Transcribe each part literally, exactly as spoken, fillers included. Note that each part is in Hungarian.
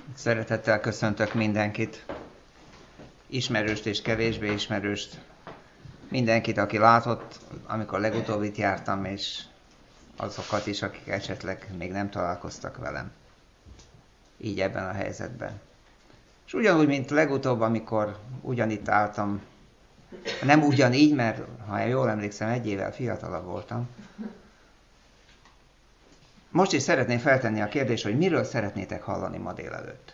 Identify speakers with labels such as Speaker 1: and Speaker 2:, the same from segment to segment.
Speaker 1: Szeretettel köszöntök mindenkit, ismerőst és kevésbé ismerőst, mindenkit, aki látott, amikor legutóbb itt jártam, és azokat is, akik esetleg még nem találkoztak velem, így ebben a helyzetben. És ugyanúgy, mint legutóbb, amikor ugyanitt álltam, nem ugyanígy, mert ha jól emlékszem, egy évvel fiatalabb voltam, most is szeretném feltenni a kérdést, hogy miről szeretnétek hallani ma délelőtt.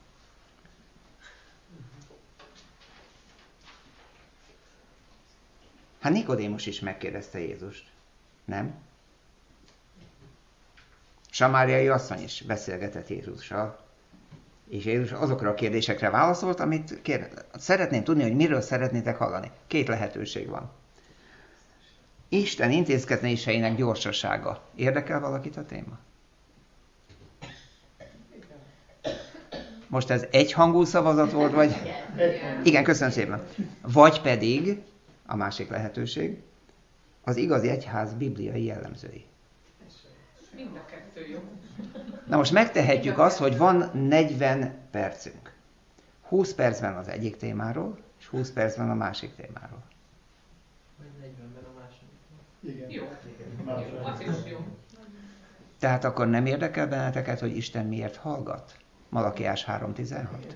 Speaker 1: Hát Nikodémus is megkérdezte Jézust, nem? Samáriai asszony is beszélgetett Jézussal, és Jézus azokra a kérdésekre válaszolt, amit kér... szeretném tudni, hogy miről szeretnétek hallani. Két lehetőség van. Isten intézkedéseinek gyorsasága. Érdekel valakit a téma? Most ez egyhangú szavazat volt, vagy? Igen, köszönöm szépen. Vagy pedig, a másik lehetőség, az igazi egyház bibliai jellemzői.
Speaker 2: Mind a kettő jó.
Speaker 1: Na most megtehetjük azt, hogy van negyven percünk. húsz percben az egyik témáról, és húsz percben a másik témáról.
Speaker 3: Vagy negyvenben a másik.
Speaker 2: Igen. Jó. Jó. Az is jó.
Speaker 1: Tehát akkor nem érdekel benneteket, hogy Isten miért hallgat? Malakiás három tizenhat.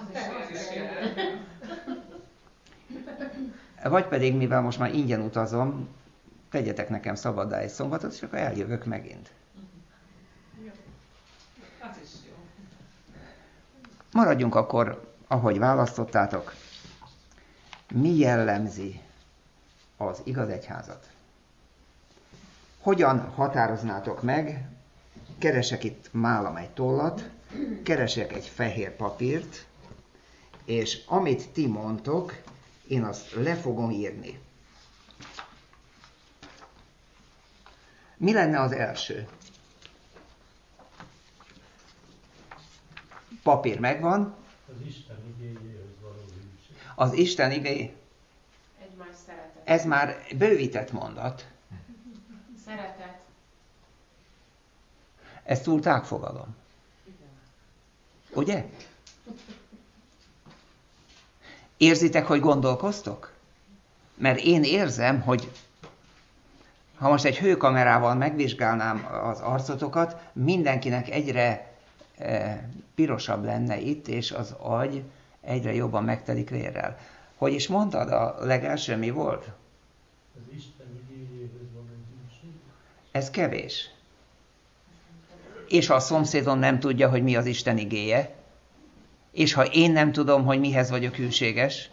Speaker 1: Vagy pedig, mivel most már ingyen utazom, tegyetek nekem szabaddá egy szombatot, és akkor eljövök megint.
Speaker 2: Az is jó.
Speaker 1: Maradjunk akkor, ahogy választottátok. Mi jellemzi az igaz egyházat? Hogyan határoznátok meg? Keresek itt málam egy tollat, keresek egy fehér papírt, és amit ti mondtok, én azt le fogom írni. Mi lenne az első? Papír megvan.
Speaker 4: Az Isten igéjéhez való hűség.
Speaker 1: Az Isten igény.
Speaker 5: Egymás szeretet.
Speaker 1: Ez már bővített mondat.
Speaker 5: Szeretet.
Speaker 1: Ez túl tágfogalom. Ugye? Érzitek, hogy gondolkoztok? Mert én érzem, hogy ha most egy hőkamerával megvizsgálnám az arcotokat, mindenkinek egyre e, pirosabb lenne itt, és az agy egyre jobban megtelik vérrel. Hogy is mondtad, a legelső mi volt?
Speaker 4: Az Isten igéjéhez való hűség.
Speaker 1: Ez kevés. És ha a szomszédom nem tudja, hogy mi az Isten igéje, és ha én nem tudom, hogy mihez vagyok hűséges,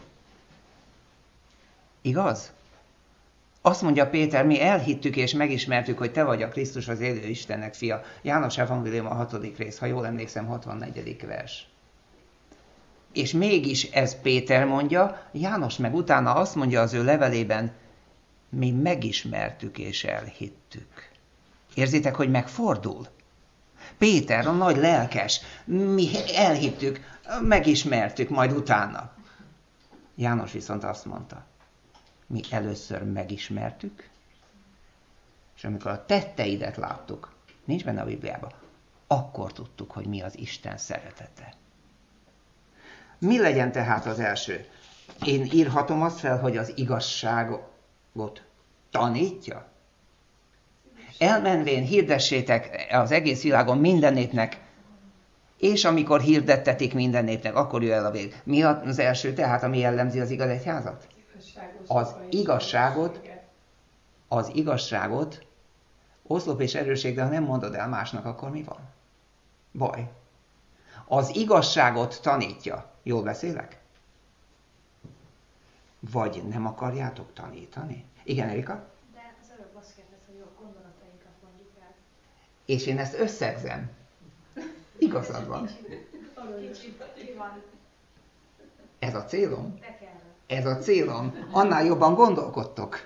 Speaker 1: igaz? Azt mondja Péter, mi elhittük és megismertük, hogy te vagy a Krisztus, az élő Istennek fia. János Evangélium a hatodik rész, ha jól emlékszem, hatvannegyedik vers. És mégis ez Péter mondja, János meg utána azt mondja az ő levelében, mi megismertük és elhittük. Érzitek, hogy megfordul? Péter, a nagy lelkes, mi elhittük, megismertük, majd utána. János viszont azt mondta, mi először megismertük, és amikor a tetteidet láttuk, nincs benne a Bibliában, akkor tudtuk, hogy mi az Isten szeretete. Mi legyen tehát az első? Én írhatom azt fel, hogy az igazságot tanítja? Elmenvén hirdessétek az egész világon minden népnek, és amikor hirdettetik minden népnek, akkor jöjj el a vég. Mi az első tehát, ami jellemzi az igaz egyházat? Az igazságot, az igazságot, oszlop és erőség, de ha nem mondod el másnak, akkor mi van? Baj. Az igazságot tanítja. Jól beszélek? Vagy nem akarjátok tanítani? Igen, Erika?
Speaker 6: De az előbb azt kérdez, hogy a gondolatainkat mondjuk el.
Speaker 1: És én ezt összegzem. Igazad van.
Speaker 6: Kicsit ki van.
Speaker 1: Ez a célom?
Speaker 6: De kell.
Speaker 1: Ez a célom. Annál jobban gondolkodtok.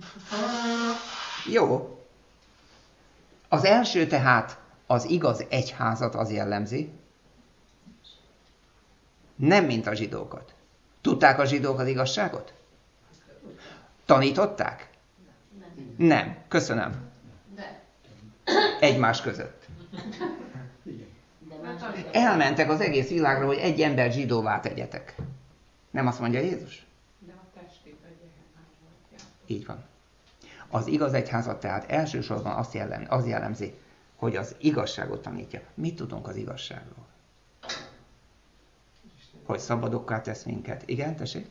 Speaker 1: Jó. Az első tehát az igaz egyházat az jellemzi. Nem mint a zsidókat. Tudták a zsidók az igazságot? Tanították?
Speaker 5: Nem.
Speaker 1: Nem. Köszönöm.
Speaker 5: De.
Speaker 1: Egymás között.
Speaker 5: De
Speaker 1: Elmentek az egész világra, hogy egy ember zsidóvá tegyetek. Nem azt mondja Jézus?
Speaker 2: De a testében gyehennám.
Speaker 1: Így van. Az igaz egyházat tehát elsősorban azt jellem, az jellemzi, hogy az igazságot tanítja. Mit tudunk az igazságról? Hogy szabadokká tesz minket. Igen, tessék?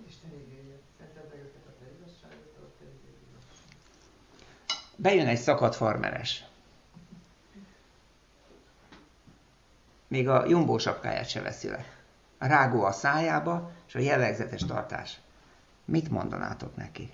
Speaker 1: Bejön egy szakadt farmeres. Még a jumbó sapkáját se veszi le. A rágó a szájába, és a jellegzetes tartás. Mit mondanátok neki?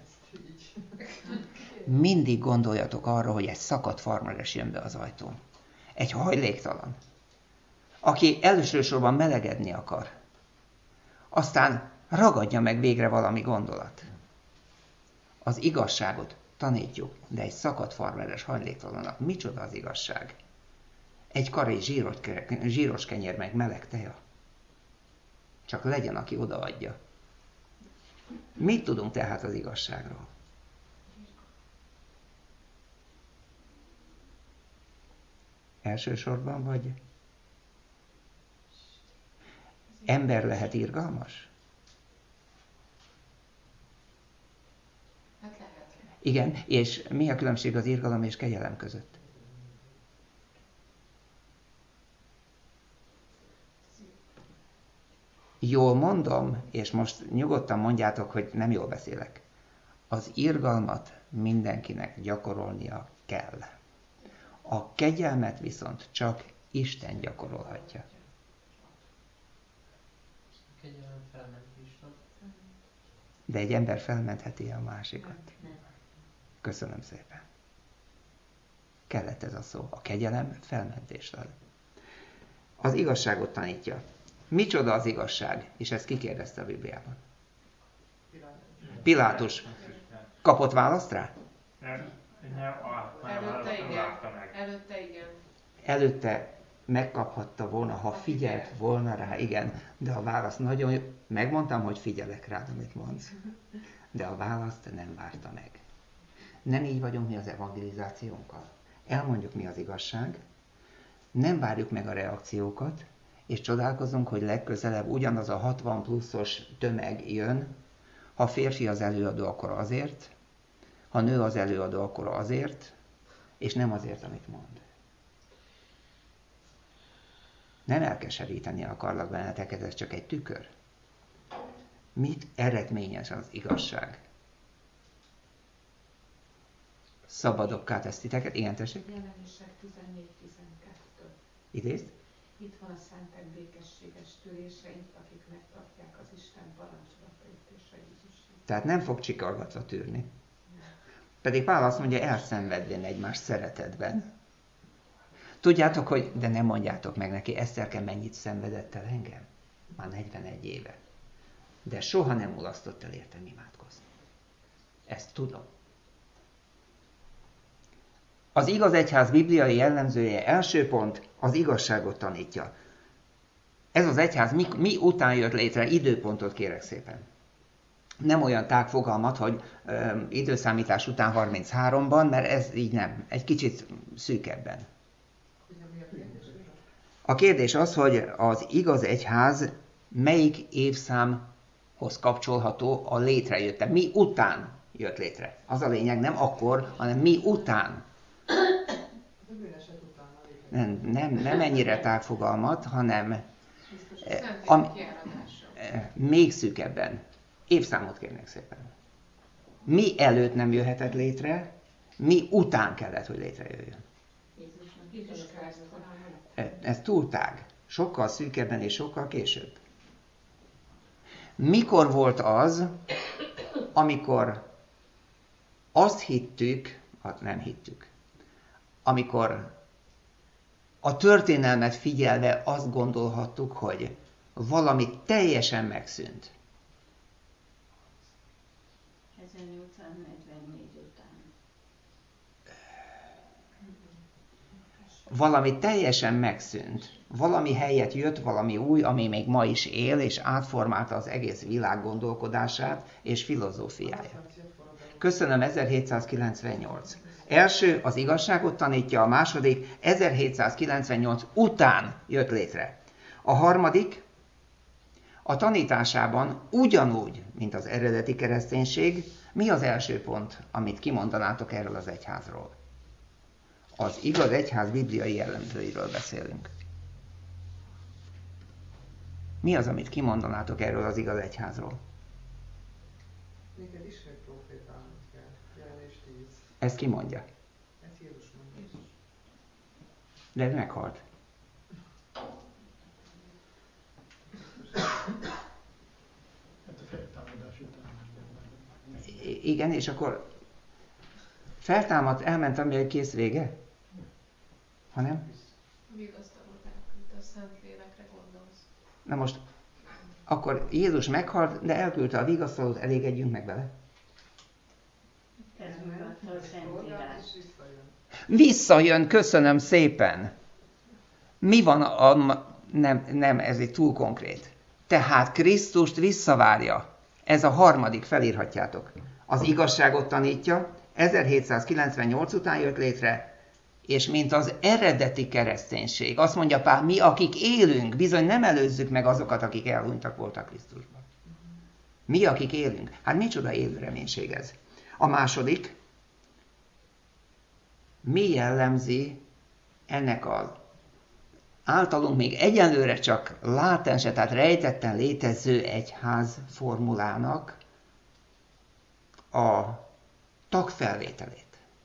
Speaker 1: Mindig gondoljatok arra, hogy egy szakadt farmeres jön be az ajtón. Egy hajléktalan. Aki elsősorban melegedni akar. Aztán ragadja meg végre valami gondolat. Az igazságot tanítjuk, de egy szakadt farmeres hajléktalannak micsoda az igazság? Egy karé zsíros, zsíros kenyér meg meleg teja. Csak legyen, aki odaadja. Mit tudunk tehát az igazságról? Elsősorban vagy? Ember lehet irgalmas?
Speaker 5: Hát lehet.
Speaker 1: Igen, és mi a különbség az irgalom és kegyelem között? Jól mondom, és most nyugodtan mondjátok, hogy nem jól beszélek. Az irgalmat mindenkinek gyakorolnia kell. A kegyelmet viszont csak Isten gyakorolhatja.
Speaker 3: A kegyelem felmentés van.
Speaker 1: De egy ember felmentheti a másikat. Köszönöm szépen. Kellett ez a szó. A kegyelem felmentést ad. Az igazságot tanítja. Micsoda az igazság? És ezt kikérdezte a Bibliában. Pilátus. Kapott választ rá?
Speaker 7: Nem, nem, a,
Speaker 2: Előtte
Speaker 7: nem
Speaker 2: igen.
Speaker 7: látta meg.
Speaker 2: Előtte igen.
Speaker 1: Előtte megkaphatta volna, ha figyelt volna rá, igen. De a válasz nagyon jó. Megmondtam, hogy figyelek rád, amit mondsz. De a választ nem várta meg. Nem így vagyunk mi az evangelizációnkkal. Elmondjuk, mi az igazság, nem várjuk meg a reakciókat, és csodálkozunk, hogy legközelebb ugyanaz a hatvan pluszos tömeg jön. Ha férfi az előadó, akkor azért, ha nő az előadó, akkor azért, és nem azért, amit mond. Nem elkeseríteni akarlak benneteket, ez csak egy tükör. Mit eredményez az igazság? Szabadokká tesz titeket. Igen, tessék?
Speaker 2: Jelenések tizennégy tizenkettő.
Speaker 1: Idézd?
Speaker 2: Itt van a szentek békességes tűréseink, akik megtartják az Isten parancsolatait és a Jézusét.
Speaker 1: Tehát nem fog csikargatva tűrni. Pedig Pál azt mondja, elszenvedvén egymás szeretetben. Tudjátok, hogy, de nem mondjátok meg neki, Eszterke mennyit szenvedett el engem? Már negyvenegy éve. De soha nem mulasztott el értem imádkozni. Ezt tudom. Az igaz egyház bibliai jellemzője első pont, az igazságot tanítja. Ez az egyház mi, mi után jött létre? Időpontot kérek szépen. Nem olyan tág fogalmat, hogy ö, időszámítás után harmincháromban, mert ez így nem. Egy kicsit szűkebben. A kérdés az, hogy az igaz egyház melyik évszámhoz kapcsolható a létrejötte. Mi után jött létre. Az a lényeg, nem akkor, hanem mi után. Nem, nem, nem ennyire tágfogalmat, hanem am, még szűkebben. Évszámot kérnék szépen. Mi előtt nem jöhetett létre, mi után kellett, hogy létrejöjjön. Ez túl tág. Sokkal szűkebben és sokkal később. Mikor volt az, amikor azt hittük, hát nem hittük, amikor a történelmet figyelve azt gondolhattuk, hogy valami teljesen megszűnt.
Speaker 5: ezernyolcszáznegyvennégy után.
Speaker 1: Valami teljesen megszűnt. Valami helyett jött valami új, ami még ma is él, és átformálta az egész világ gondolkodását és filozófiáját. Köszönöm, ezerhétszázkilencvennyolc. Első az igazságot tanítja, a második ezerhétszázkilencvennyolc után jött létre. A harmadik a tanításában ugyanúgy, mint az eredeti kereszténység. Mi az első pont, amit kimondanátok erről az egyházról? Az igaz egyház bibliai jellemzőiről beszélünk. Mi az, amit kimondanátok erről az igaz egyházról?
Speaker 8: Neked is egy profétának kell, jelenés tíz.
Speaker 1: Ezt ki mondja?
Speaker 8: Ezt Jézus mondja.
Speaker 1: De ő meghalt.
Speaker 4: Hát a feltámadás után.
Speaker 1: I- igen, és akkor feltámadt, elment, ami kész vége? Hanem?
Speaker 5: Vigasztalót elküldte a Szentlélekre, gondolsz.
Speaker 1: Na most, akkor Jézus meghalt, de elküldte a vigasztalót, elégedjünk meg vele.
Speaker 6: Ez mutatta a Szentírás.
Speaker 8: És visszajön.
Speaker 1: Visszajön, köszönöm szépen. Mi van a... Nem, nem, ez egy túl konkrét. Tehát Krisztust visszavárja. Ez a harmadik, felírhatjátok. Az igazságot tanítja, ezerhétszázkilencvennyolc után jött létre, és mint az eredeti kereszténység. Azt mondja Pál, mi, akik élünk, bizony nem előzzük meg azokat, akik elhunytak voltak Krisztusban. Mi, akik élünk. Hát micsoda élő reménység ez. A második, mi jellemzi ennek az általunk még egyenlőre csak látense, tehát rejtetten létező egyház formulának a tagfelvételét.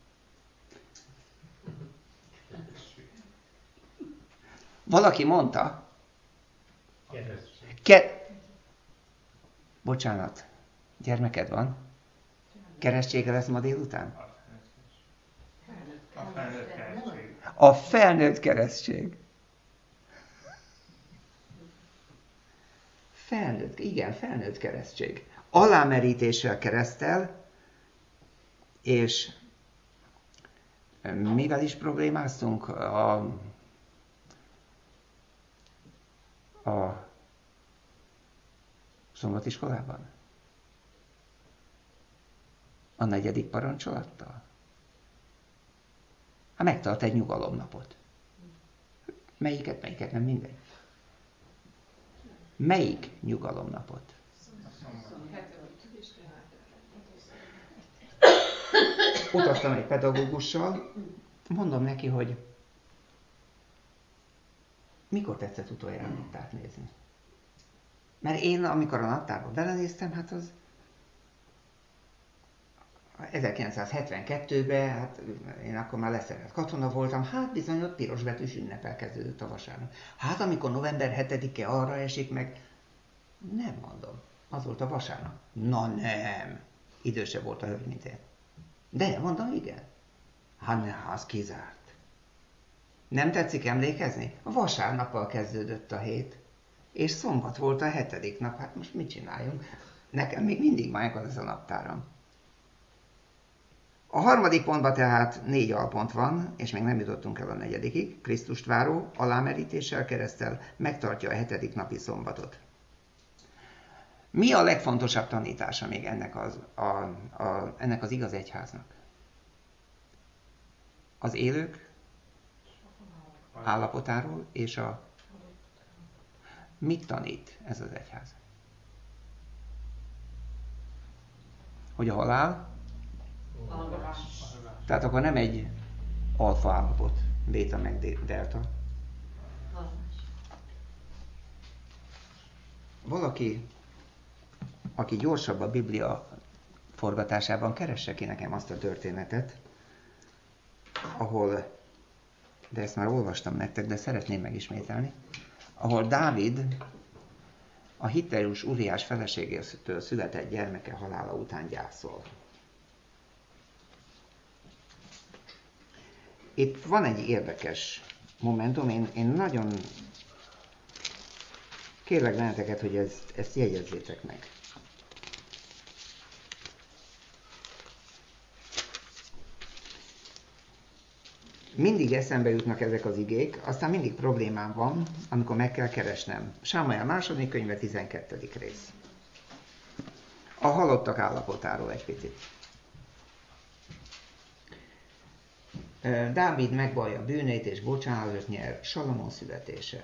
Speaker 1: Valaki mondta,
Speaker 4: Keresztség.
Speaker 1: ke... Bocsánat, gyermeked van? Keresztsége lesz ma délután?
Speaker 7: A felnőtt keresztség.
Speaker 1: A felnőtt keresztség. Felnőtt, igen, felnőtt keresztség. Alámerítéssel keresztel, és mivel is problémáztunk a, a szombatiskolában? A negyedik parancsolattal? Hát megtart egy nyugalomnapot. Melyiket, melyiket, nem mindegy. Melyik nyugalomnapot? Utaztam egy pedagógussal, mondom neki, hogy mikor tetszett utoljára naptárt nézni. Mert én, amikor a naptárba belenéztem, hát az ezerkilencszázhetvenkettőben, hát én akkor már leszerelt katona voltam, hát bizony ott pirosbetűs ünnepel kezdődött a vasárnap. Hát amikor november hetedike arra esik meg, nem mondom, az volt a vasárnap. Na nem, idősebb volt a hölgy, mint én. De mondom, igen. Hát ne, az kizárt. Nem tetszik emlékezni? A vasárnappal kezdődött a hét, és szombat volt a hetedik nap, hát most mit csináljunk? Nekem még mindig megvan ez a naptáram. A harmadik pontban tehát négy alpont van, és még nem jutottunk el a negyedikig. Krisztust váró, alámerítéssel keresztel megtartja a hetedik napi szombatot. Mi a legfontosabb tanítása még ennek az, a, a, ennek az igaz egyháznak? Az élők állapotáról és a... Mit tanít ez az egyház? Hogy a halál? Tehát akkor nem egy alfa állapot, béta meg delta. Valaki, aki gyorsabb a Biblia forgatásában, keresse ki nekem azt a történetet, ahol, de ezt már olvastam nektek, de szeretném megismételni, ahol Dávid a Hitlerus Uriás feleségétől született gyermeke halála után gyászol. Itt van egy érdekes momentum, én, én nagyon kérlek benneteket, hogy ezt, ezt jegyezzétek meg. Mindig eszembe jutnak ezek az igék, aztán mindig problémám van, amikor meg kell keresnem. Sámuel második könyve, tizenkettedik rész. A halottak állapotáról egy picit. Dávid megvallja bűneit és bocsánatot nyer, Salamon születése.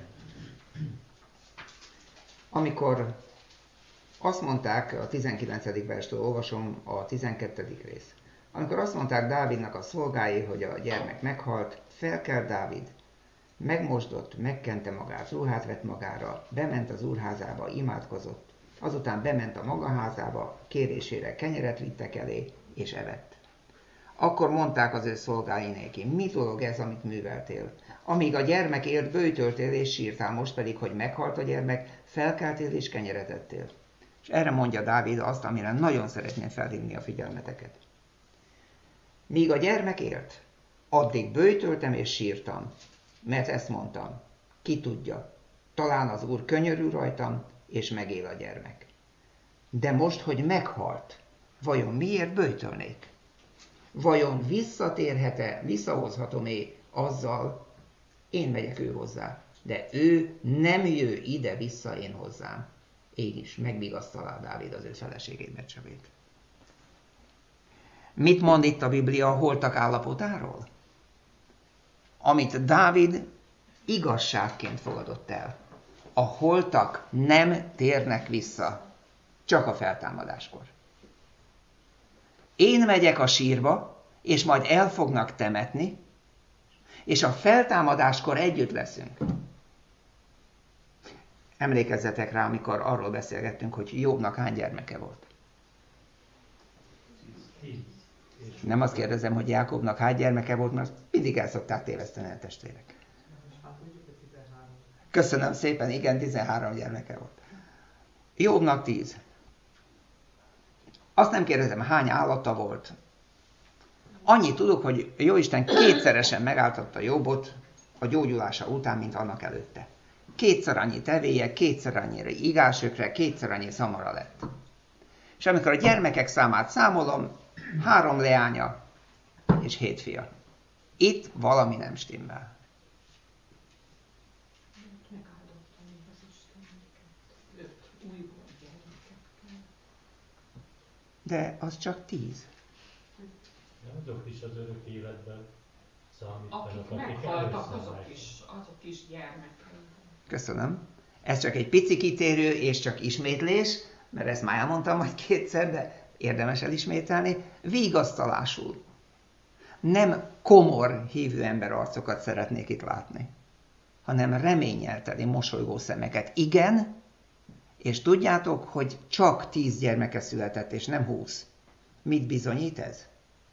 Speaker 1: Amikor azt mondták, a tizenkilencedik verstől olvasom a tizenkettedik rész. Amikor azt mondták Dávidnak a szolgái, hogy a gyermek meghalt, felkelt Dávid, megmosdott, megkente magát, ruhát vett magára, bement az úrházába, imádkozott. Azután bement a maga házába, kérésére kenyeret vittek elé, és evett. Akkor mondták az ő szolgái néki, mi dolog ez, amit műveltél? Amíg a gyermek élt, böjtöltél és sírtál, most pedig, hogy meghalt a gyermek, felkeltél és kenyeret ettél. És erre mondja Dávid azt, amire nagyon szeretném felhívni a figyelmeteket. Míg a gyermek élt, addig böjtöltem és sírtam, mert ezt mondtam, ki tudja, talán az Úr könyörül rajtam, és megél a gyermek. De most, hogy meghalt, vajon miért böjtölnék? Vajon visszatérhet-e, visszahozhatom-e azzal, én megyek ő hozzá, de ő nem jő ide-vissza én hozzám. Így is megvigasztalá Dávid az ő feleségét, Betsebét. Mit mond itt a Biblia a holtak állapotáról? Amit Dávid igazságként fogadott el. A holtak nem térnek vissza, csak a feltámadáskor. Én megyek a sírba, és majd el fognak temetni, és a feltámadáskor együtt leszünk. Emlékezzetek rá, amikor arról beszélgettünk, hogy Jobbnak hány gyermeke volt. Nem azt kérdezem, hogy Jákobnak hány gyermeke volt, mert mindig el szokták téveszteni a testvérek. Köszönöm szépen, igen, tizenhárom gyermeke volt. Jobbnak tíz. Azt nem kérdezem, hány állata volt. Annyit tudok, hogy Jóisten kétszeresen megáltatta Jobbot a gyógyulása után, mint annak előtte. Kétszer annyi tevéje, kétszer annyira igásökre, kétszer annyi szamara lett. És amikor a gyermekek számát számolom, három leánya és hét fia. Itt valami nem stimmel.
Speaker 2: Megáldotta még az Isten minket. Öt újból gyermeket.
Speaker 1: De az csak tíz.
Speaker 4: Azok is az örök életben számítanak,
Speaker 2: Akik
Speaker 4: akik
Speaker 2: meghaltak,
Speaker 4: először
Speaker 2: azok
Speaker 4: meg-
Speaker 2: is, azok is gyermekei.
Speaker 1: Köszönöm. Ez csak egy pici kitérő és csak ismétlés, mert ezt már elmondtam majd kétszer, de érdemes elismételni. Vigasztalásul. Nem komor hívő ember arcokat szeretnék itt látni, hanem reménnyel teli mosolygó szemeket. Igen, és tudjátok, hogy csak tíz gyermeke született, és nem húsz. Mit bizonyít ez?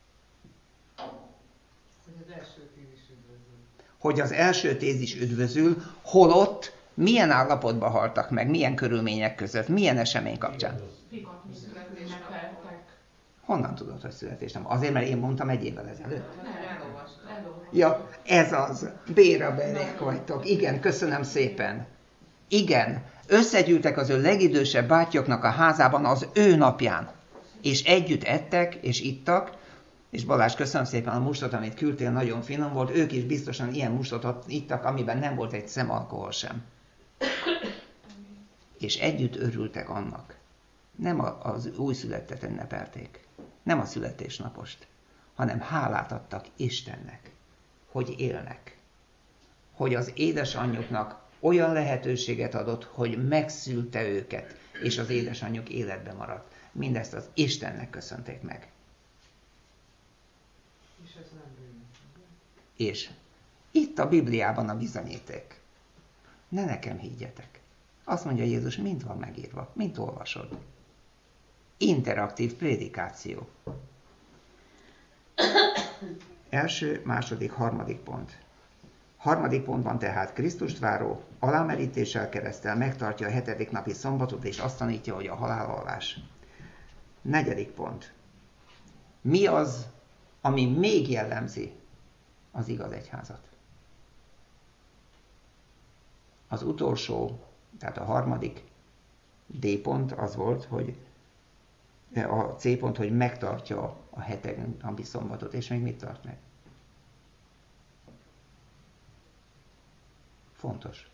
Speaker 8: Hogy az első tíz is üdvözül.
Speaker 1: Hogy az első tíz is üdvözül, holott milyen állapotban haltak meg, milyen körülmények között, milyen esemény kapcsán.
Speaker 2: Vigatni születésnapeltek.
Speaker 1: Honnan tudod, hogy születésnap? Azért, mert én mondtam egy évvel ezelőtt.
Speaker 2: Nem, elolvastam. Elolvastam.
Speaker 1: Ja, ez az. Béra belék vagytok. Igen, köszönöm szépen. Igen, összegyűltek az ő legidősebb bátyjoknak a házában az ő napján. És együtt ettek, és ittak, és Balázs, köszönöm szépen a mustot, amit küldtél, nagyon finom volt. Ők is biztosan ilyen mustot ittak, amiben nem volt egy szem alkohol sem. És együtt örültek annak. Nem az újszülettet ünnepelték, nem a születésnapost, hanem hálát adtak Istennek, hogy élnek. Hogy az édesanyjuknak olyan lehetőséget adott, hogy megszülte őket, és az édesanyjuk életbe maradt. Mindezt az Istennek köszönték meg.
Speaker 8: És ez nem bűn.
Speaker 1: És itt a Bibliában a bizonyíték. Ne nekem higgyetek. Azt mondja Jézus, mind van megírva, mind olvasod. Interaktív prédikáció. Első, második, harmadik pont. Harmadik pontban tehát Krisztust váró, alámerítéssel keresztel megtartja a hetedik napi szombatot, és azt tanítja, hogy a halálalvás. Negyedik pont. Mi az, ami még jellemzi az igaz egyházat? Az utolsó, tehát a harmadik D pont az volt, hogy a C pont, hogy megtartja a hetedik napi szombatot, és még mit tart meg? Fontos.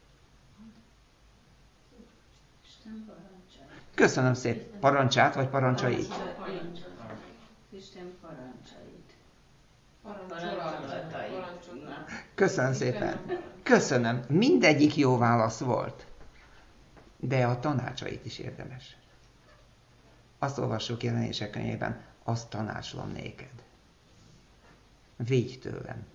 Speaker 9: Isten parancsait.
Speaker 1: Köszönöm szépen. Parancsát vagy parancsait?
Speaker 9: Isten parancsait.
Speaker 2: Parancsolatait.
Speaker 1: Köszönöm szépen. Köszönöm. Mindegyik jó válasz volt. De a tanácsait is érdemes. Azt olvassuk Jelenések könyvében, azt tanácsolom néked. Védj tőlem.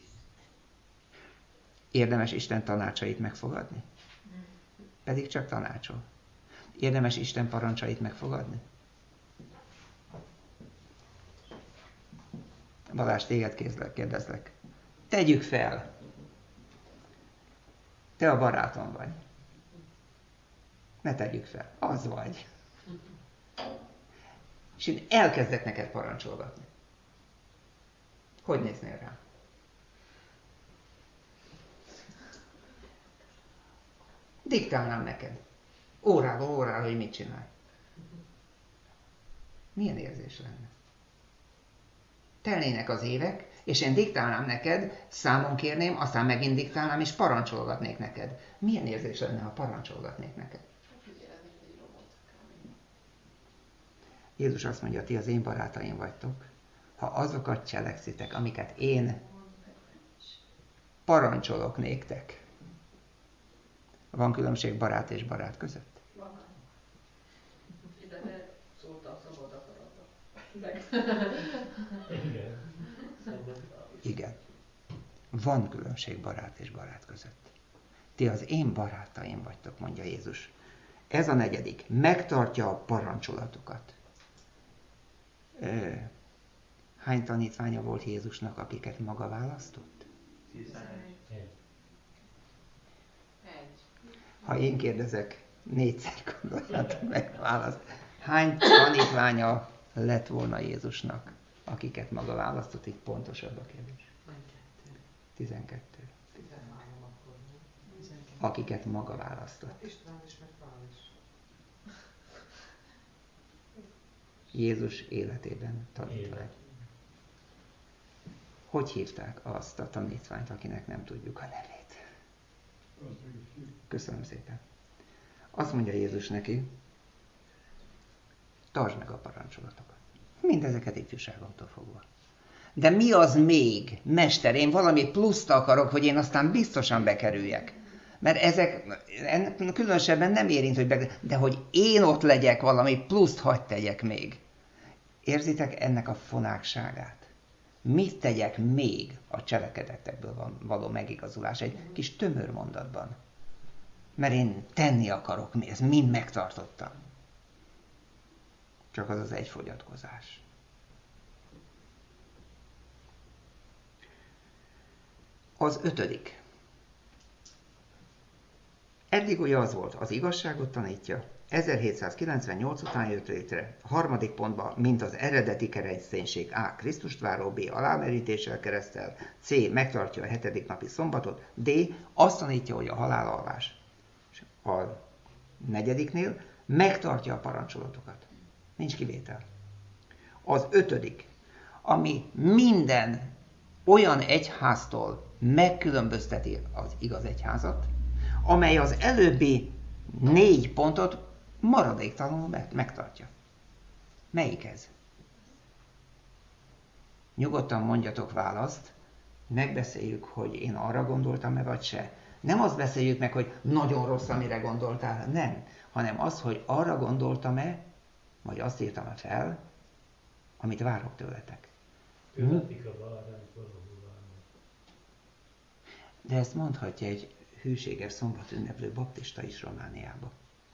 Speaker 1: Érdemes Isten tanácsait megfogadni? Pedig csak tanácsol. Érdemes Isten parancsait megfogadni? Balázs, téged kézlek, kérdezlek. Tegyük fel. Te a barátom vagy. Ne tegyük fel. Az vagy. És én elkezdek neked parancsolgatni. Hogy néznél rá? Diktálnám neked. Óráról órára, hogy mit csinálj. Milyen érzés lenne? Telnének az évek, és én diktálnám neked, számon kérném, aztán megint diktálnám, és parancsolgatnék neked. Milyen érzés lenne, ha parancsolgatnék neked? Jézus azt mondja, ti az én barátaim vagytok, ha azokat cselekszitek, amiket én parancsolok néktek. Van különbség barát és barát között?
Speaker 5: Van. Ide ne szólta a szabad akaratba.
Speaker 4: Igen.
Speaker 1: Igen. Van különbség barát és barát között. Ti az én barátaim vagytok, mondja Jézus. Ez a negyedik. Megtartja a parancsolatokat. Hány tanítványa volt Jézusnak, akiket maga választott?
Speaker 7: tizenegy.
Speaker 1: Ha én kérdezek, négyszer gondoljátok meg választ. Hány tanítványa lett volna Jézusnak, akiket maga választott? Itt pontosabb a kérdés. Tizenkettő.
Speaker 8: tizenhárom akkor. tizenkettő.
Speaker 1: Akiket maga választott.
Speaker 8: István is, meg Pál is.
Speaker 1: Jézus életében tanítvány. Hogy hívták azt a tanítványt, akinek nem tudjuk a nevét? Köszönöm szépen. Azt mondja Jézus neki, tartsd meg a parancsolatokat. Mindezeket ifjúságomtól fogva. De mi az még? Mester, én valami pluszt akarok, hogy én aztán biztosan bekerüljek. Mert ezek különösebben nem érint, hogy be, de hogy én ott legyek, valami pluszt hadd tegyek még. Érzitek ennek a fonákságát? Mit tegyek még a cselekedetekből való megigazulás egy kis tömör mondatban? Mert én tenni akarok, ezt mind megtartottam. Csak az az egy fogyatkozás. Az ötödik. Eddig ugye az volt, az igazságot tanítja, ezerhétszázkilencvennyolc után jött létre. A harmadik pontban, mint az eredeti kereszténység, A. Krisztust váró, B. alámerítéssel keresztel, C. megtartja a hetedik napi szombatot, D. azt tanítja, hogy a halálalvás. És a negyediknél megtartja a parancsolatokat. Nincs kivétel. Az ötödik, ami minden olyan egyháztól megkülönbözteti az igaz egyházat, amely az előbbi négy pontot maradéktalanul megtartja. Melyik ez? Nyugodtan mondjatok választ, megbeszéljük, hogy én arra gondoltam-e vagy se. Nem azt beszéljük meg, hogy nagyon rossz, amire gondoltál, nem, hanem az, hogy arra gondoltam-e, vagy azt írtam-e fel, amit várok tőletek.
Speaker 4: Követik a várányt, valahol várnak.
Speaker 1: De ezt mondhatja egy hűséges szombatünneplő baptista is Romániába.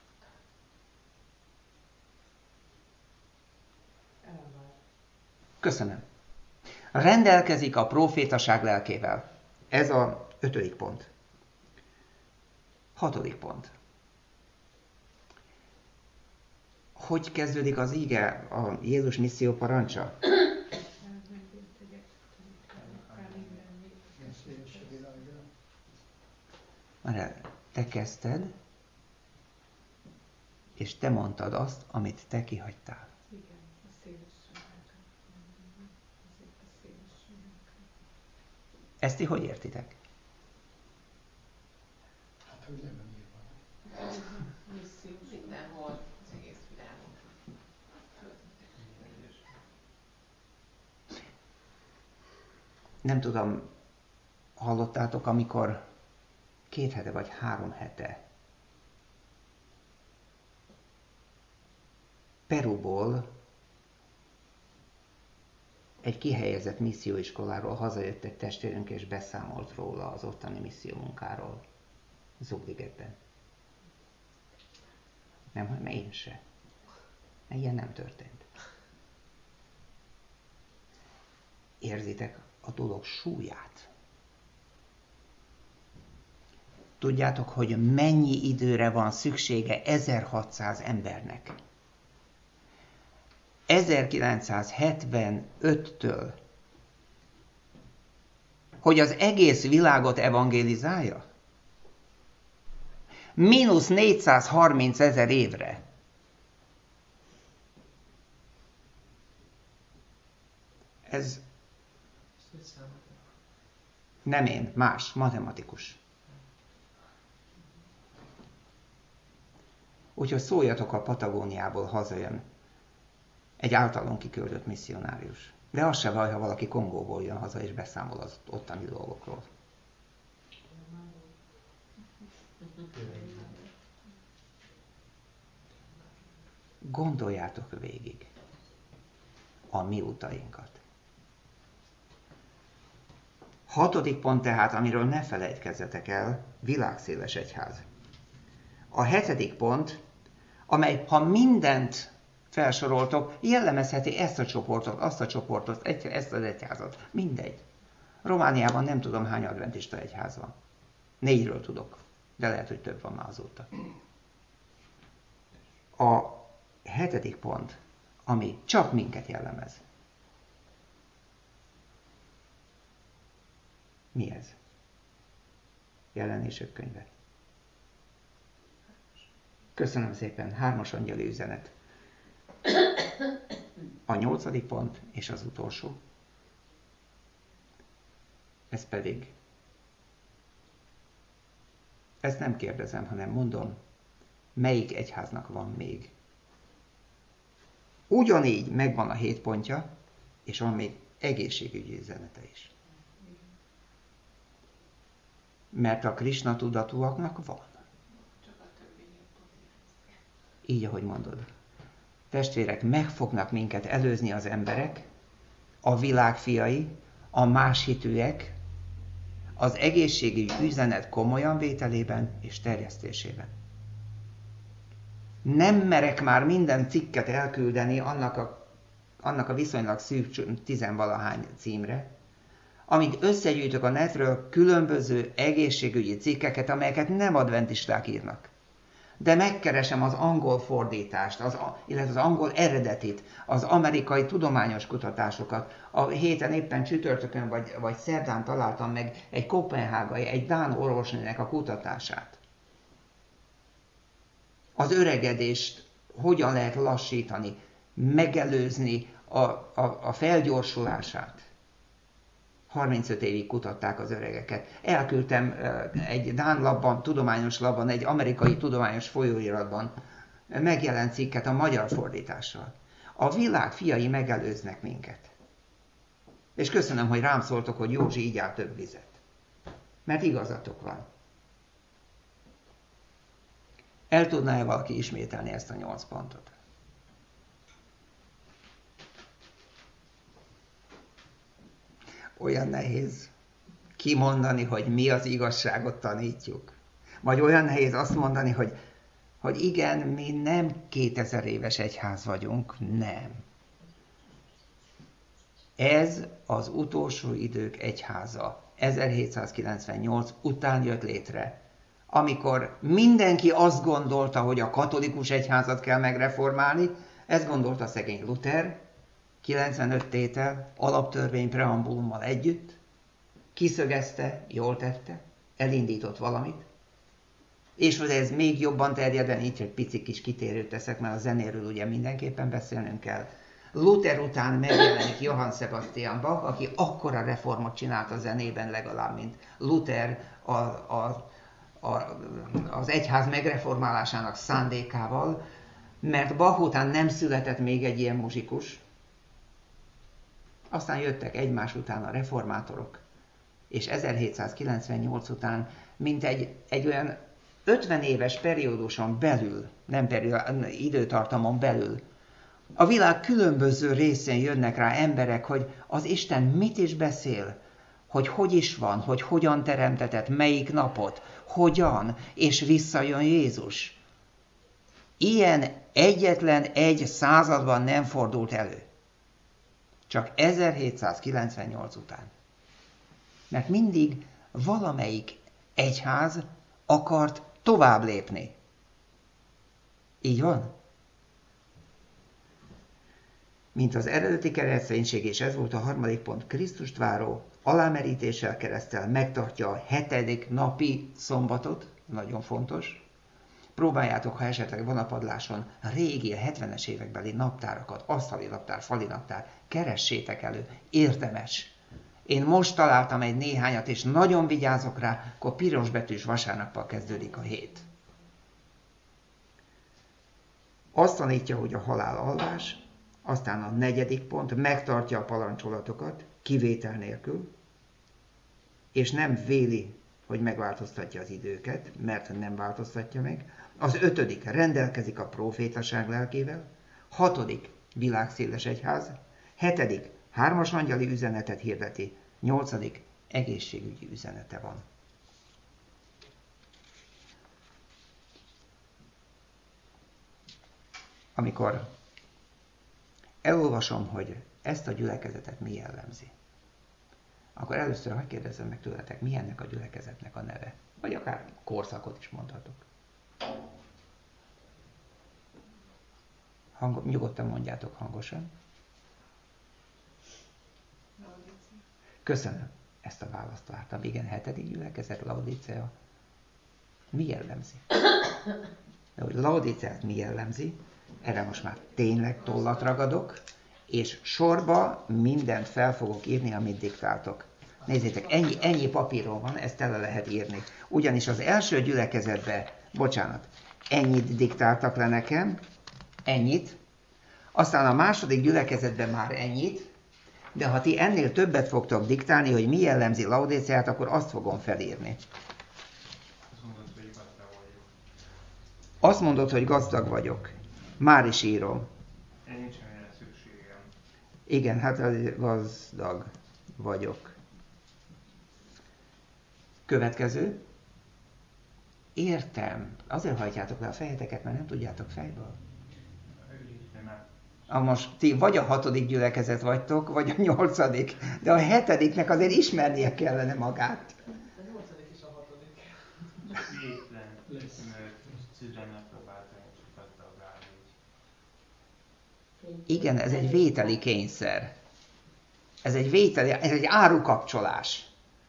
Speaker 1: Köszönöm. Rendelkezik a prófétaság lelkével. Ez a ötödik pont. Hatodik pont. Hogy kezdődik az íge, a Jézus misszió parancsa? Már te kezdted, és te mondtad azt, amit te kihagytál.
Speaker 2: Igen, a szélességekre. Azért a szélességekre.
Speaker 1: Ezt ti hogy értitek?
Speaker 10: Hát, hogy nem írva.
Speaker 5: Missziós mindenhol az egész világon.
Speaker 1: Nem tudom, hallottátok, amikor két hete vagy három hete Peruból egy kihelyezett misszióiskoláról hazajött egy testvérünk, és beszámolt róla az ottani misszió munkáról Zugligetben. Nem, hogy én se. Ilyen nem történt. Érzitek a dolog súlyát? Tudjátok, hogy mennyi időre van szüksége ezerhatszáz embernek? ezerkilencszázhetvenöttől, hogy az egész világot evangélizálja? Mínusz négyszázharminc ezer évre. Ez nem én, más, matematikus. Úgyhogy szóljatok, a Patagóniából hazajön egy általunk kiküldött misszionárius. De az se baj, ha valaki Kongóból jön haza és beszámol az ottani dolgokról. Gondoljátok végig a mi utainkat. Hatodik pont tehát, amiről ne felejtkezzetek el, világszéles egyház. A hetedik pont, amely, ha mindent felsoroltok, jellemezheti ezt a csoportot, azt a csoportot, ezt az egyházat. Mindegy. Romániában nem tudom, hány adventista egyház van. Négyről tudok, de lehet, hogy több van már azóta. A hetedik pont, ami csak minket jellemez. Mi ez? Jelenések könyve. Köszönöm szépen, hármas angyali üzenet. A nyolcadik pont és az utolsó. Ez pedig, ezt nem kérdezem, hanem mondom, melyik egyháznak van még. Ugyanígy megvan a hét pontja, és van még egészségügyi üzenete is. Mert a Krisna tudatúaknak van. Így, ahogy mondod. Testvérek, meg fognak minket előzni az emberek, a világ fiai, a máshitűek, az egészségügyi üzenet komolyan vételében és terjesztésében. Nem merek már minden cikket elküldeni annak a, annak a viszonylag szűk tizenvalahány címre, amíg összegyűjtök a netről különböző egészségügyi cikkeket, amelyeket nem adventisták írnak. De megkeresem az angol fordítást, az, illetve az angol eredetit, az amerikai tudományos kutatásokat. A héten éppen csütörtökön vagy, vagy szerdán találtam meg egy kopenhágai, egy dán orvosnőnek a kutatását. Az öregedést hogyan lehet lassítani, megelőzni a, a, a felgyorsulását. harmincöt évig kutatták az öregeket. Elküldtem egy dán labban, tudományos labban, egy amerikai tudományos folyóiratban megjelent cikket a magyar fordítással. A világ fiai megelőznek minket. És köszönöm, hogy rám szóltok, hogy Józsi, így áll több vizet. Mert igazatok van. El tudná-e valaki ismételni ezt a nyolc pontot? Olyan nehéz kimondani, hogy mi az igazságot tanítjuk. Vagy olyan nehéz azt mondani, hogy, hogy igen, mi nem kétezer éves egyház vagyunk, nem. Ez az utolsó idők egyháza, ezerhétszázkilencvennyolc után jött létre, amikor mindenki azt gondolta, hogy a katolikus egyházat kell megreformálni, ezt gondolta szegény Luther, kilencvenöt tétel, alaptörvény preambulummal együtt, kiszögezte, jól tette, elindított valamit, és hogy ez még jobban terjeden, így egy pici kis kitérőt teszek, mert a zenéről ugye mindenképpen beszélnünk kell. Luther után megjelenik Johann Sebastian Bach, aki akkora reformot csinált a zenében legalább, mint Luther a, a, a, az egyház megreformálásának szándékával, mert Bach után nem született még egy ilyen muzsikus. Aztán jöttek egymás után a reformátorok, és ezerhétszázkilencvennyolc után mint egy, egy olyan ötven éves perióduson belül, nem periód, időtartamon belül, a világ különböző részén jönnek rá emberek, hogy az Isten mit is beszél, hogy hogy is van, hogy hogyan teremtetett, melyik napot, hogyan, és visszajön Jézus. Ilyen egyetlen egy században nem fordult elő. Csak ezerhétszázkilencvennyolc után. Mert mindig valamelyik egyház akart tovább lépni. Így van? Mint az eredeti kereszténység, és ez volt a harmadik pont, Krisztust váró, alámerítéssel keresztel megtartja a hetedik napi szombatot, nagyon fontos. Próbáljátok, ha esetleg van a padláson régi, a hetvenes évekbeli naptárakat, asztali naptár, fali naptár, keressétek elő, érdemes. Én most találtam egy néhányat, és nagyon vigyázok rá, akkor pirosbetűs vasárnappal kezdődik a hét. Azt tanítja, hogy a halál alvás, aztán a negyedik pont, megtartja a parancsolatokat, kivétel nélkül, és nem véli, hogy megváltoztatja az időket, mert nem változtatja meg. Az ötödik, rendelkezik a profétaság lelkével. Hatodik, világszéles egyház. Hetedik, hármas angyali üzenetet hirdeti. Nyolcadik, egészségügyi üzenete van. Amikor elolvasom, hogy ezt a gyülekezetet mi jellemzi, akkor először hadd kérdezzem meg tőletek, mi ennek a gyülekezetnek a neve? Vagy akár korszakot is mondhatok. Hang, nyugodtan mondjátok hangosan. Köszönöm, ezt a választ vártam. Igen, hetedik gyülekezet, Laodicea. Mi jellemzi? De hogy Laodiceát mi jellemzi, erre most már tényleg tollat ragadok, és sorba mindent fel fogok írni, amit diktáltok. Nézzétek, ennyi, ennyi papíron van, ezt tele lehet írni. Ugyanis az első gyülekezetben, bocsánat, ennyit diktáltak le nekem, ennyit, aztán a második gyülekezetben már ennyit, de ha ti ennél többet fogtok diktálni, hogy mi jellemzi Laodiceát, akkor azt fogom felírni. Azt mondod, hogy gazdag vagyok. Már is írom.
Speaker 7: Én nincs semmire szükségem.
Speaker 1: Igen, hát gazdag vagyok. Következő. Értem. Azért hajtjátok le a fejeteket, mert nem tudjátok fejből. A most ti vagy a hatodik gyülekezet vagytok, vagy a nyolcadik. De a hetediknek azért ismernie kellene magát.
Speaker 8: A nyolcadik is a hatodik.
Speaker 7: Vétlen, mert szüzen megpróbáltam, és adta a gálét.
Speaker 1: Igen, ez egy vételi kényszer. Ez egy vételi, ez egy árukapcsolás.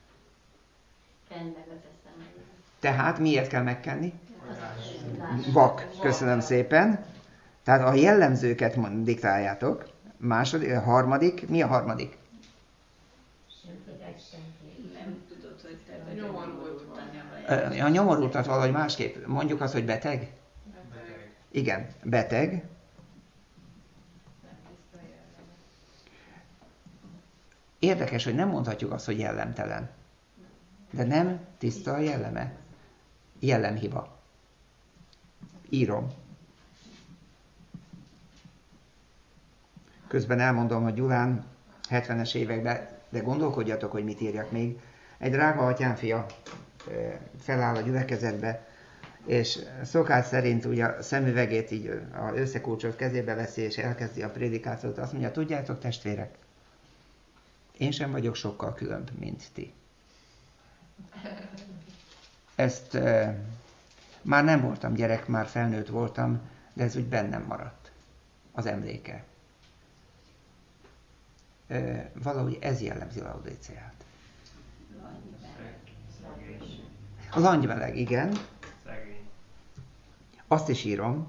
Speaker 1: Tehát miért kell megkenni? Vak, köszönöm szépen. Tehát a jellemzőket diktáljátok. Második, a harmadik, mi a harmadik?
Speaker 9: Nem tudod, hogy te vagy
Speaker 5: Nyomorult
Speaker 9: a
Speaker 1: A nyomorultat valahogy másképp. Mondjuk azt, hogy beteg?
Speaker 7: Beteg.
Speaker 1: Igen, beteg. Érdekes, hogy nem mondhatjuk azt, hogy jellemtelen. De nem tiszta a jelleme. Jellemhiba. Írom. Közben elmondom, hogy Gyulán hetvenes években, de gondolkodjatok, hogy mit írjak még. Egy drága atyánfia feláll a gyülekezetbe, és szokás szerint ugye a szemüvegét így a összekulcsolt kezébe veszi, és elkezdi a prédikációt. Azt mondja, tudjátok testvérek, én sem vagyok sokkal különb, mint ti. Ezt e, már nem voltam gyerek, már felnőtt voltam, de ez úgy bennem maradt, az emléke. E, valahogy ez jellemzi Laodiceát. A langymeleg, igen.
Speaker 7: Szegény.
Speaker 1: Azt is írom.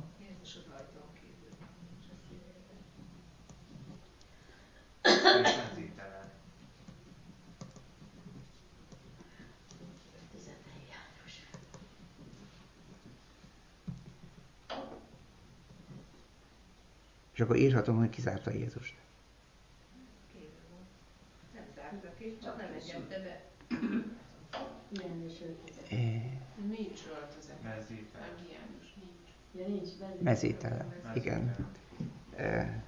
Speaker 7: Szentítelen.
Speaker 1: És akkor írhatom, hogy kizárta Jézust.
Speaker 5: Nem zárta ki, csak nem engedte be.
Speaker 9: Hiányos öltözet.
Speaker 1: É,
Speaker 2: Nincs öltözet.
Speaker 7: Mezítel.
Speaker 2: Nem hiányos, nincs.
Speaker 9: Ja, nincs mezítelen.
Speaker 1: mezítelen. Igen. É,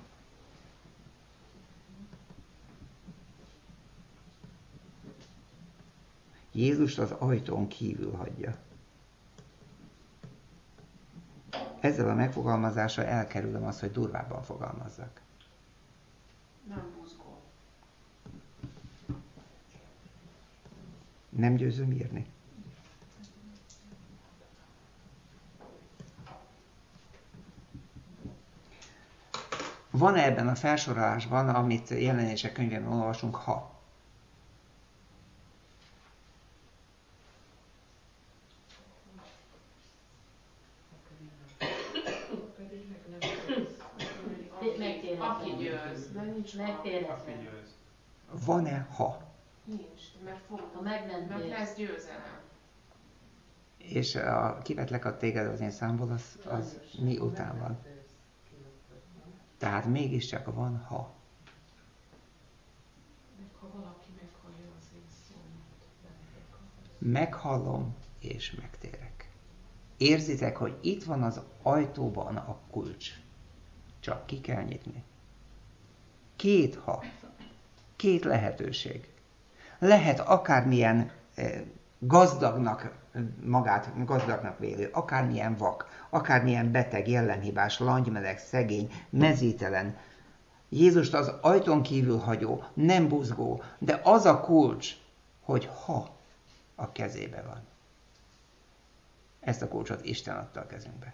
Speaker 1: Jézust az ajtón kívül hagyja. Ezzel a megfogalmazással elkerülöm azt, hogy durvábban fogalmazzak.
Speaker 2: Nem buzgó.
Speaker 1: Nem győzöm írni. Van-e ebben a felsorolásban, amit Jelenések könyvében olvasunk, ha?
Speaker 2: Pedig meg nem győz. Aki- Aki győz, de nincs ha.
Speaker 7: Aki
Speaker 9: Megtérhetlen.
Speaker 7: győz.
Speaker 1: Van-e ha?
Speaker 2: Nincs, mert fog.
Speaker 9: Ha megment
Speaker 2: Mert
Speaker 9: vérsz.
Speaker 2: lesz győzelem.
Speaker 1: És a kivetlek téged az én számból, az, az mi után van? Tehát mégiscsak van ha.
Speaker 2: Meg ha valaki meghallja az én szómat, bemegyek ahhoz.
Speaker 1: Meghallom és megtérek. Érzitek, hogy itt van az ajtóban a kulcs. Csak ki kell nyitni. Két ha. Két lehetőség. Lehet akármilyen eh, gazdagnak magát gazdagnak vélő, akármilyen vak, akármilyen beteg, jellemhibás, langymeleg, szegény, mezítelen. Jézust az ajtón kívül hagyó, nem buzgó, de az a kulcs, hogy ha a kezébe van. Ezt a kulcsot Isten adta a kezünkbe.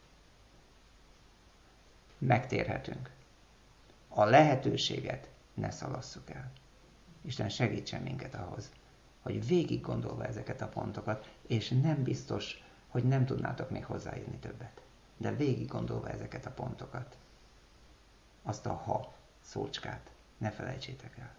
Speaker 1: Megtérhetünk. A lehetőséget ne szalasszuk el. Isten segítsen minket ahhoz, hogy végig gondolva ezeket a pontokat, és nem biztos, hogy nem tudnátok még hozzáírni többet, de végig gondolva ezeket a pontokat, azt a ha szócskát ne felejtsétek el.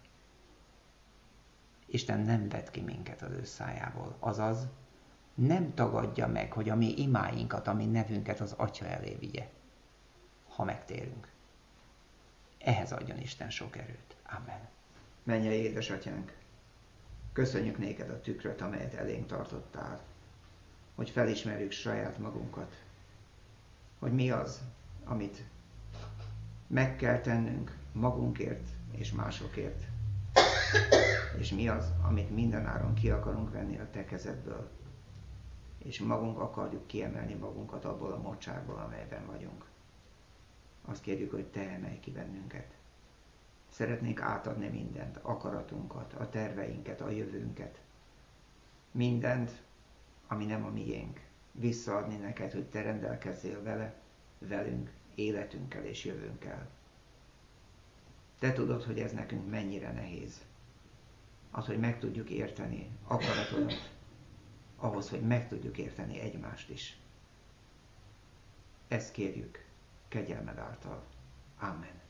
Speaker 1: Isten nem vet ki minket az ő szájából, azaz nem tagadja meg, hogy a mi imáinkat, a mi nevünket az Atya elé vigye, ha megtérünk. Ehhez adjon Isten sok erőt. Amen. Mennyei édesatyánk, köszönjük néked a tükröt, amelyet elénk tartottál, hogy felismerjük saját magunkat, hogy mi az, amit meg kell tennünk magunkért és másokért, és mi az, amit mindenáron ki akarunk venni a te kezedből, és magunk akarjuk kiemelni magunkat abból a mocsárból, amelyben vagyunk. Azt kérjük, hogy te emelj ki bennünket. Szeretnénk átadni mindent, akaratunkat, a terveinket, a jövőnket. Mindent, ami nem a miénk. Visszaadni neked, hogy te rendelkezzél vele, velünk, életünkkel és jövőnkkel. Te tudod, hogy ez nekünk mennyire nehéz. Az, hogy meg tudjuk érteni akaratodat, ahhoz, hogy meg tudjuk érteni egymást is. Ezt kérjük kegyelmed által. Amen.